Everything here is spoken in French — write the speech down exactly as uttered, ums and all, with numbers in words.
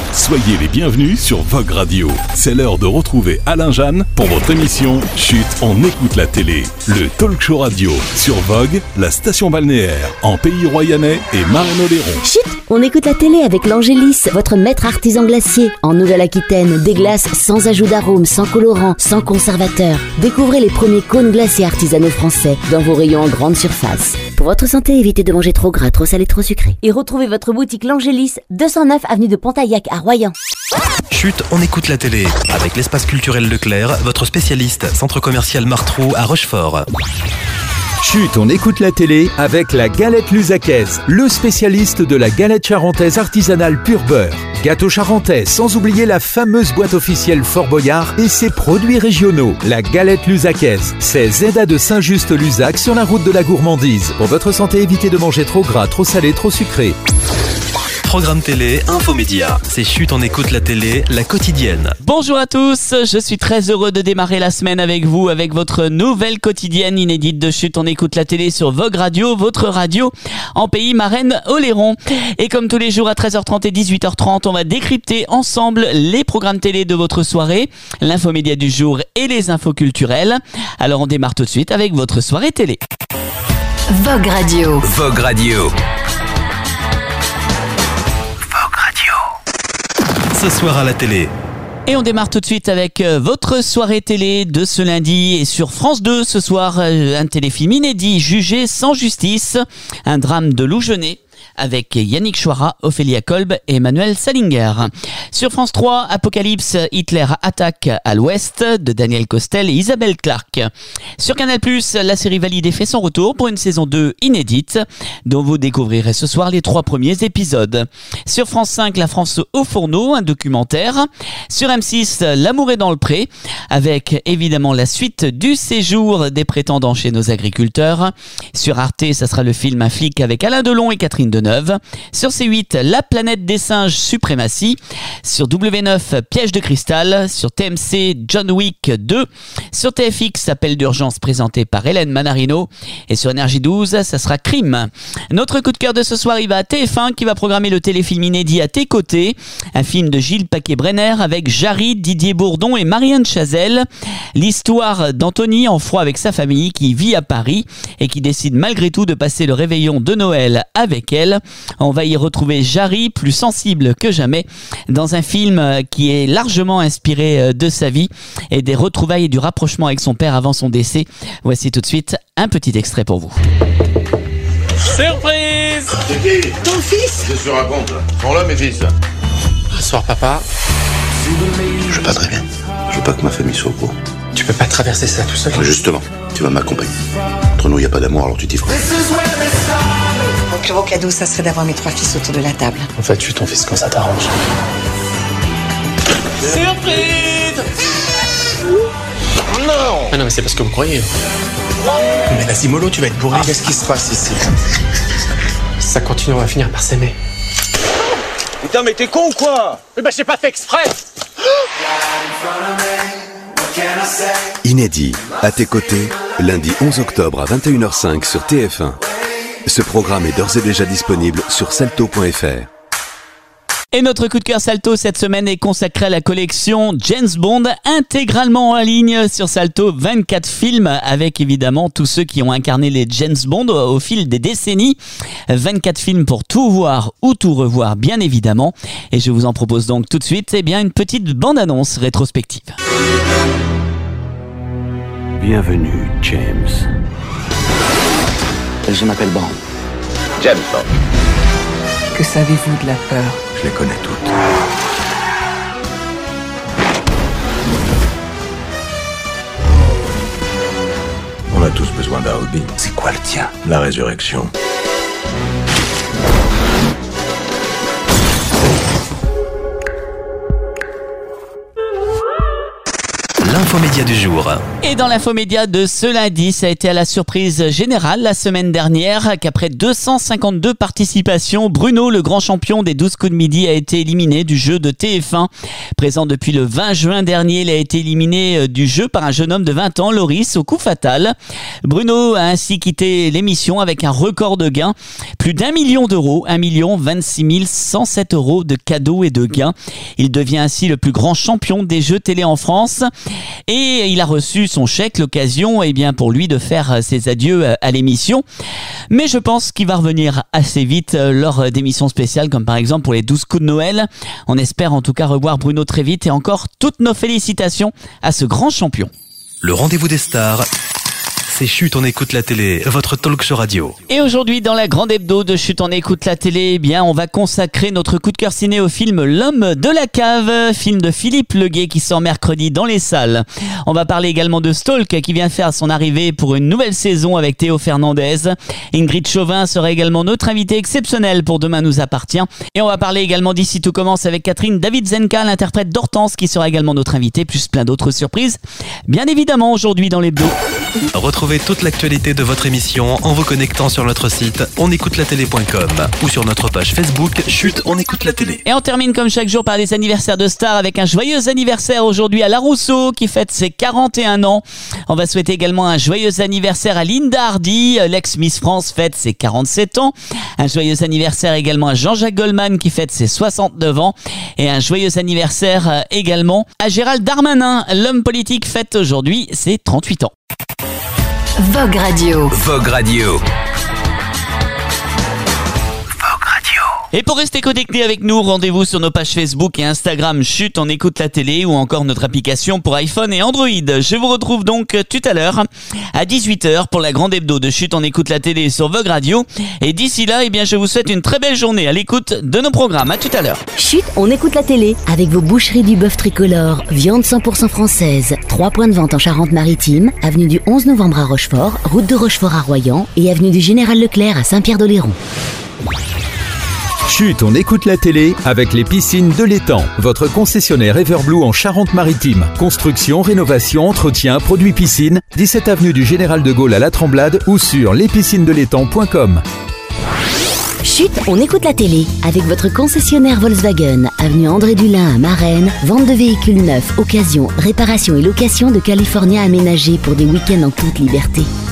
Soyez les bienvenus sur Vogue Radio. C'est l'heure de retrouver Alain Jeanne pour votre émission Chut, on écoute la télé. Le talk show radio sur Vogue, la station balnéaire en Pays Royannais et Marne-Oléron. Chut, on écoute la télé avec l'Angélis, votre maître artisan glacier. En Nouvelle-Aquitaine, des glaces sans ajout d'arôme, sans colorant, sans conservateur. Découvrez les premiers cônes glaciers artisanaux français dans vos rayons en grande surface. Pour votre santé, évitez de manger trop gras, trop salé, trop sucré. Et retrouvez votre boutique l'Angélis, deux cent neuf avenue de Pontaillac à Royan. Chut, on écoute la télé avec l'espace culturel Leclerc, votre spécialiste centre commercial Martrou à Rochefort. Chut, on écoute la télé avec la galette lusacaise, le spécialiste de la galette charentaise artisanale pur beurre. Gâteau charentais, sans oublier la fameuse boîte officielle Fort Boyard et ses produits régionaux. La galette lusacaise, c'est Zeda de Saint-Just-Lusac sur la route de la gourmandise. Pour votre santé, évitez de manger trop gras, trop salé, trop sucré. Programme télé, infomédia. C'est Chut, on écoute la télé, la quotidienne. Bonjour à tous, je suis très heureux de démarrer la semaine avec vous, avec votre nouvelle quotidienne inédite de Chut, on écoute la télé sur Vogue Radio, votre radio en Pays Marne-Oléron. Et comme tous les jours à treize heures trente et dix-huit heures trente, on va décrypter ensemble les programmes télé de votre soirée, l'infomédia du jour et les infos culturelles. Alors on démarre tout de suite avec votre soirée télé. Vogue Radio. Vogue Radio. Ce soir à la télé. Et on démarre tout de suite avec votre soirée télé de ce lundi. Et sur France deux, ce soir, un téléfilm inédit, Jugé sans justice, un drame de Lou Genet, avec Yannick Chouara, Ophélia Kolb et Emmanuel Salinger. Sur France trois, Apocalypse, Hitler attaque à l'Ouest de Daniel Costel et Isabelle Clarke. Sur Canal plus, la série Validée fait son retour pour une saison deux inédite, dont vous découvrirez ce soir les trois premiers épisodes. Sur France cinq, La France au fourneau, un documentaire. Sur M six, L'amour est dans le pré, avec évidemment la suite du séjour des prétendants chez nos agriculteurs. Sur Arte, ça sera le film Un flic avec Alain Delon et Catherine Deneuve. Sur C huit, La planète des singes, Suprématie. Sur W neuf, Piège de cristal. Sur T M C, John Wick deux. Sur T F X, Appel d'urgence présenté par Hélène Manarino. Et sur N R J douze, ça sera Crime. Notre coup de cœur de ce soir, il va à T F un qui va programmer le téléfilm inédit À tes côtés. Un film de Gilles Paquet-Brenner avec Jarry, Didier Bourdon et Marianne Chazelle. L'histoire d'Anthony en froid avec sa famille qui vit à Paris et qui décide malgré tout de passer le réveillon de Noël avec elle. On va y retrouver Jarry, plus sensible que jamais, dans un film qui est largement inspiré de sa vie et des retrouvailles et du rapprochement avec son père avant son décès. Voici tout de suite un petit extrait pour vous. Surprise! C'est qui? Ton fils! Qu'est-ce que tu racontes là? Sont là mes fils? Bonsoir papa. Je veux pas très bien. Je veux pas que ma famille soit au courant. Tu peux pas traverser ça tout seul. Justement, tu vas m'accompagner. Entre nous, y a pas d'amour, alors tu t'y feras. Mon plus beau cadeau, ça serait d'avoir mes trois fils autour de la table. En fait, tu es ton fils quand ça t'arrange. Surprise! Non! Ah non, mais c'est parce que vous croyez. Mais vas-y, mollo, tu vas être bourré. Qu'est-ce qui se passe ici? Ça continue, on va finir par s'aimer. Putain, mais t'es con ou quoi? Mais bah, j'ai pas fait exprès! Inédit, À tes côtés, lundi onze octobre à vingt et une heures cinq sur T F un. Ce programme est d'ores et déjà disponible sur salto point f r. Et notre coup de cœur Salto cette semaine est consacré à la collection James Bond, intégralement en ligne sur Salto, vingt-quatre films avec évidemment tous ceux qui ont incarné les James Bond au fil des décennies. vingt-quatre films pour tout voir ou tout revoir bien évidemment. Et je vous en propose donc tout de suite eh bien, une petite bande-annonce rétrospective. Bienvenue, James. Je m'appelle Bond. James Bond. Que savez-vous de la peur? Je les connais toutes. On a tous besoin d'un hobby. C'est quoi le tien? La résurrection. l'infomédia du jour. Et dans l'infomédia de ce lundi, ça a été à la surprise générale la semaine dernière qu'après deux cent cinquante-deux participations, Bruno, le grand champion des douze coups de midi, a été éliminé du jeu de T F un. Présent depuis le vingt juin dernier, il a été éliminé du jeu par un jeune homme de vingt ans, Loris, au coup fatal. Bruno a ainsi quitté l'émission avec un record de gains, plus d'un million d'euros, un million vingt-six mille cent sept euros de cadeaux et de gains. Il devient ainsi le plus grand champion des jeux télé en France et il a reçu son chèque, l'occasion eh bien pour lui de faire ses adieux à l'émission. Mais je pense qu'il va revenir assez vite lors d'émissions spéciales comme par exemple pour les douze coups de Noël. On espère en tout cas revoir Bruno très vite et encore toutes nos félicitations à ce grand champion. Le rendez-vous des stars, c'est Chut, on écoute la télé, votre talk show radio. Et aujourd'hui, dans la grande hebdo de Chut, on écoute la télé, eh bien, on va consacrer notre coup de cœur ciné au film L'Homme de la Cave, film de Philippe Leguet qui sort mercredi dans les salles. On va parler également de Stalk qui vient faire son arrivée pour une nouvelle saison avec Théo Fernandez. Ingrid Chauvin sera également notre invitée exceptionnelle pour Demain nous appartient. Et on va parler également d'Ici tout commence avec Catherine David-Zenka, l'interprète d'Hortense qui sera également notre invitée, plus plein d'autres surprises. Bien évidemment, aujourd'hui dans l'hebdo. Retrouvez toute l'actualité de votre émission en vous connectant sur notre site on écoute la télé point com ou sur notre page Facebook Chut, on écoute la télé. Et on termine comme chaque jour par les anniversaires de stars avec un joyeux anniversaire aujourd'hui à La Rousseau qui fête ses quarante et un ans. On va souhaiter également un joyeux anniversaire à Linda Hardy, l'ex-Miss France fête ses quarante-sept ans. Un joyeux anniversaire également à Jean-Jacques Goldman qui fête ses soixante-neuf ans. Et un joyeux anniversaire également à Gérald Darmanin, l'homme politique fête aujourd'hui ses trente-huit ans. Vogue Radio. Vogue Radio. Et pour rester connecté avec nous, rendez-vous sur nos pages Facebook et Instagram Chut, on écoute la télé ou encore notre application pour iPhone et Android. Je vous retrouve donc tout à l'heure à dix-huit heures pour la grande hebdo de Chut, on écoute la télé sur Vogue Radio. Et d'ici là, eh bien, je vous souhaite une très belle journée à l'écoute de nos programmes. À tout à l'heure. Chut, on écoute la télé avec vos boucheries du bœuf tricolore, viande cent pour cent française. Trois points de vente en Charente-Maritime, avenue du onze novembre à Rochefort, route de Rochefort à Royan et avenue du Général Leclerc à Saint-Pierre-d'Oléron. Chut, on écoute la télé avec les piscines de l'Étang, votre concessionnaire Everblue en Charente-Maritime. Construction, rénovation, entretien, produits piscine, dix-sept avenue du Général de Gaulle à La Tremblade ou sur les piscines de l'étang point com. Chut, on écoute la télé avec votre concessionnaire Volkswagen, avenue André Dulin à Marennes, vente de véhicules neufs, occasion, réparation et location de Californiens aménagés pour des week-ends en toute liberté.